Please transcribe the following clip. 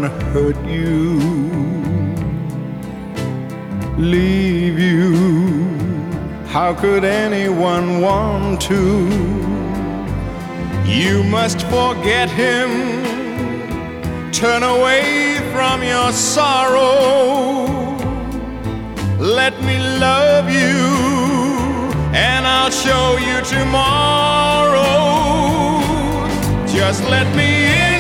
hurt you, leave you. How could anyone want to? You must forget him, turn away from your sorrow. Let me love you, and I'll show you tomorrow. Just let me in.